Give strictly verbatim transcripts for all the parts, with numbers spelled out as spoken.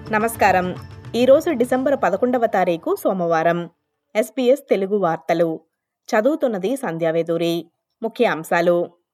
నమస్కారం. ఈరోజు డిసెంబర్ పదకొండవ తారీఖు సోమవారం. ఎస్బీఎస్ తెలుగు వార్తలు చదువుతున్నది సంధ్యావేదూరి. ముఖ్య అంశాలు: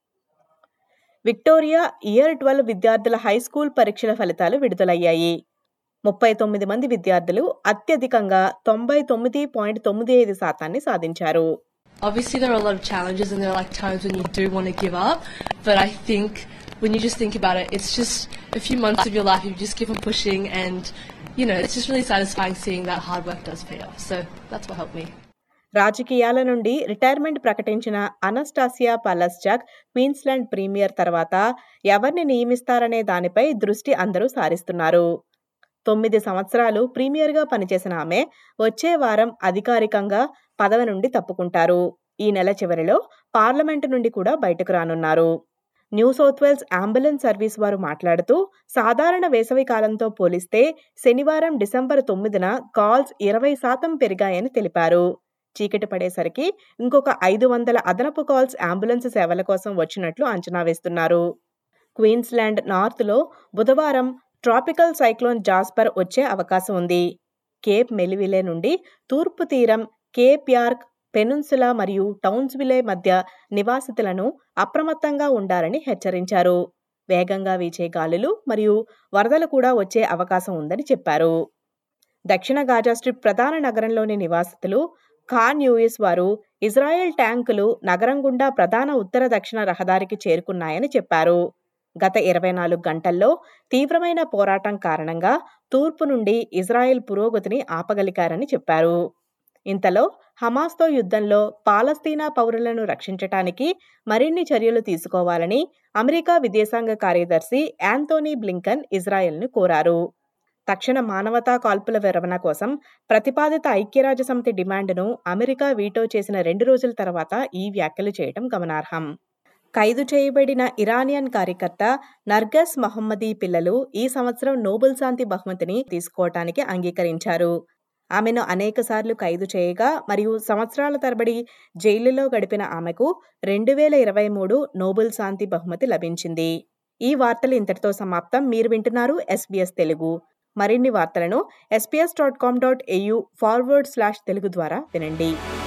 విక్టోరియా ఇయర్ ట్వెల్వ్ విద్యార్థుల హైస్కూల్ పరీక్షల ఫలితాలు విడుదలయ్యాయి. ముప్పై తొమ్మిది మంది విద్యార్థులు అత్యధికంగా తొంభై తొమ్మిది పాయింట్ తొమ్మిది ఐదు శాతాన్ని సాధించారు. Obviously there are a lot of challenges and there are like times when you do want to give up, but I think when you just think about it, it's just a few months of your life, you just keep on pushing, and you know, it's just really satisfying seeing that hard work does pay off. So that's what helped me. రాజకీయాల నుండి retirement ప్రకటించిన అనస్టాసియా పాలస్చాక్ Queensland premier తర్వాత ఎవరిని నియమిస్తారనే దానిపై దృష్టి అందరూ సారిస్తున్నారు. తొమ్మిది సంవత్సరాలు ప్రీమియర్గా పనిచేసిన ఆమె వచ్చే వారం అధికారికంగా పదవి నుండి తప్పుకుంటారు. ఈ నెల చివరిలో పార్లమెంటు నుండి కూడా బయటకు రానున్నారు. New South Wales ambulance service వారు మాట్లాడుతూ, సాధారణ వేసవి కాలంతో పోలిస్తే శనివారం డిసెంబర్ తొమ్మిదిన కాల్స్ ఇరవై శాతం పెరిగాయని తెలిపారు. చీకటి పడేసరికి ఇంకొక ఐదు వందల అదనపు కాల్స్ అంబులెన్స్ సేవల కోసం వచ్చినట్లు అంచనా వేస్తున్నారు. క్వీన్స్లాండ్ నార్త్లో బుధవారం ట్రాపికల్ సైక్లోన్ జాస్పర్ వచ్చే అవకాశం ఉంది. కేప్ మెలివిలే నుండి తూర్పు తీరం, కేప్ యార్క్ పెనున్సులా మరియు టౌన్స్విలే మధ్య నివాసితులను అప్రమత్తంగా ఉండాలని హెచ్చరించారు. వేగంగా వీచే గాలులు మరియు వరదలు కూడా వచ్చే అవకాశం ఉందని చెప్పారు. దక్షిణ గాజా స్ట్రిప్ ప్రధాన నగరంలోని నివాసితులు ఖాన్ యూయిస్ వారు ఇజ్రాయెల్ ట్యాంకులు నగరం గుండా ప్రధాన ఉత్తర దక్షిణ రహదారికి చేరుకున్నాయని చెప్పారు. గత ఇరవై నాలుగు గంటల్లో తీవ్రమైన పోరాటం కారణంగా తూర్పు నుండి ఇజ్రాయెల్ పురోగతిని ఆపగలిగారని చెప్పారు. ఇంతలో హమాస్తో యుద్ధంలో పాలస్తీనా పౌరులను రక్షించటానికి మరిన్ని చర్యలు తీసుకోవాలని అమెరికా విదేశాంగ కార్యదర్శి యాంథోనీ బ్లింకన్ ఇజ్రాయెల్ను కోరారు. తక్షణ మానవతా కాల్పుల విరమణ కోసం ప్రతిపాదిత ఐక్యరాజ్యసమితి డిమాండ్ను అమెరికా వీటో చేసిన రెండు రోజుల తర్వాత ఈ వ్యాఖ్యలు చేయడం గమనార్హం. ఖైదు చేయబడిన ఇరానియన్ కార్యకర్త నర్గస్ మొహమ్మదీ పిల్లలు ఈ సంవత్సరం నోబెల్ శాంతి బహుమతిని తీసుకోవటానికి అంగీకరించారు. ఆమెను అనేకసార్లు ఖైదు చేయగా మరియు సంవత్సరాల తరబడి జైలులో గడిపిన ఆమెకు రెండు వేల ఇరవై మూడు నోబెల్ శాంతి బహుమతి లభించింది. ఈ వార్తలు ఇంతటితో సమాప్తం. మీరు వింటున్నారు ఎస్బీఎస్ తెలుగు. మరిన్ని వార్తలను SBS dot com dot AU forward slash Telugu ద్వారా వినండి.